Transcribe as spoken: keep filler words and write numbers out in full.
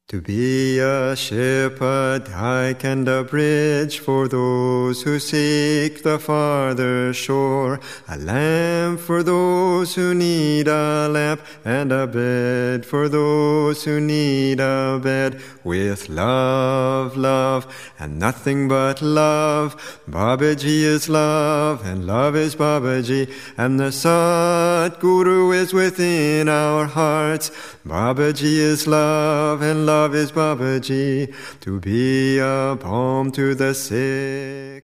To be a ship, a dike, and a bridge for those who seek the farther shore, a lamp for those who need a lamp, and a bed for those who need a bed. With love, love, and nothing but love. Babaji is love, and love is Babaji, and the Satguru is within our hearts. Babaji is love, and love is Babaji, to be a balm to the sick.